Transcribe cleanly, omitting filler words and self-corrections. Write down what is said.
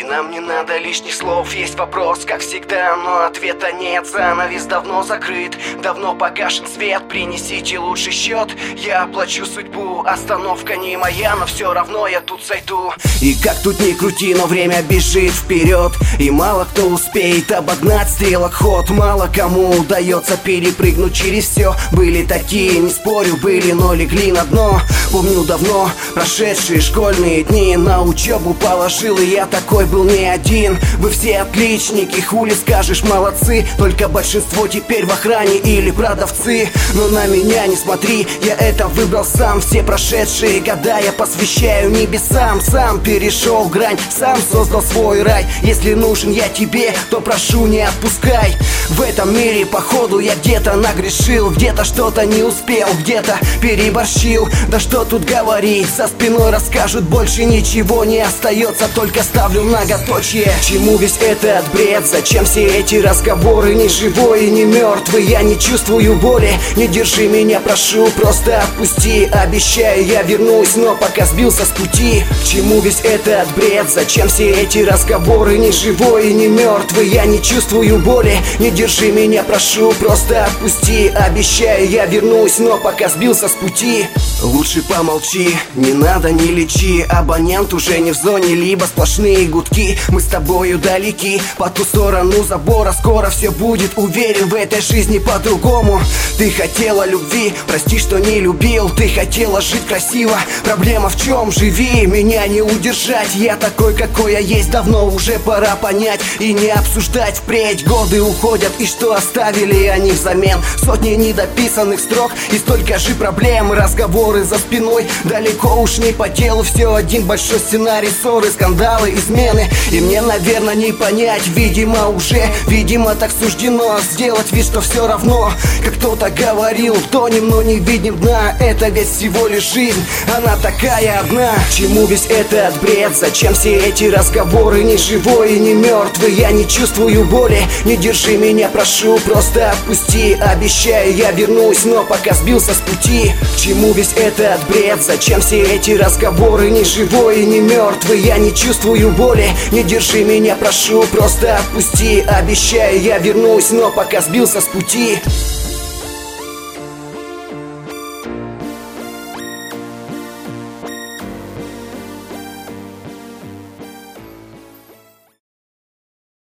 нам не надо лишних слов, есть вопрос, как всегда, но ответа нет. Занавес давно закрыт, давно погашен свет. Принесите лучший счет, я оплачу судьбу. Остановка не моя, но все равно я тут сойду. И как тут ни крути, но время бежит вперед, и мало кто успеет обогнать стрелок ход. Мало кому удается перепрыгнуть через все. Были такие, не спорю, были, но легли на дно. Помню давно прошедшие школьные дни, на учебу положил, и я такой был не один. Вы все отличники, хули скажешь, молодцы. Только большинство теперь в охране или продавцы. Но на меня не смотри, я это выбрал сам. Все прошедшие года я посвящаю небесам. Сам перешел грань, сам создал свой рай. Если нужен я тебе, то прошу, не отпускай. В этом мире походу я где-то нагрешил, где-то что-то не успел, где-то переборщил. Да что тут говорить, за спиной расскажут, больше ничего не остается, только ставлю многоточие. Чему весь этот бред, зачем все эти разговоры? Ни живой и ни мертвый, я не чувствую боли. Не держи меня, прошу, просто отпусти. Обещаю, я вернусь, но пока сбился с пути. К чему весь этот бред, зачем все эти разговоры? Ни живой и ни мертвый, я не чувствую боли. Не держи меня, прошу, просто отпусти. Обещаю, я вернусь, но пока сбился с пути. Лучше помолчи, не надо, не лечи. Абонент уже не в зоне, либо сплошные гудки. Мы с тобою далеки, по ту сторону забора. Скоро все будет, уверен, в этой жизни по-другому. Ты хотела любви, прости, что не любил. Ты хотела жить красиво, проблема в чем? Живи, меня не удержать. Я такой, какой я есть, давно уже пора понять и не обсуждать впредь. Годы уходят, и что оставили они взамен? Сотни недописанных строк и столько же проблем. Разговоры за спиной, далеко уж не по делу. Все один большой сценарий, ссоры, скандалы, измены. И мне, наверное, не понять, видимо, так суждено сделать вид, что все равно. Как кто-то говорил, тонем, но не видим дна. Это ведь всего лишь жизнь, она такая одна. К чему весь этот бред, зачем все эти разговоры? Ни живой и ни мертвый, я не чувствую боли. Не держи меня, прошу, просто отпусти. Обещаю, я вернусь, но пока сбился с пути. К чему весь этот бред, зачем все эти разговоры? Ни живой и ни мертвый, я не чувствую боли. Не держи меня, прошу, просто отпусти. Обещаю, я вернусь, но пока сбился с пути.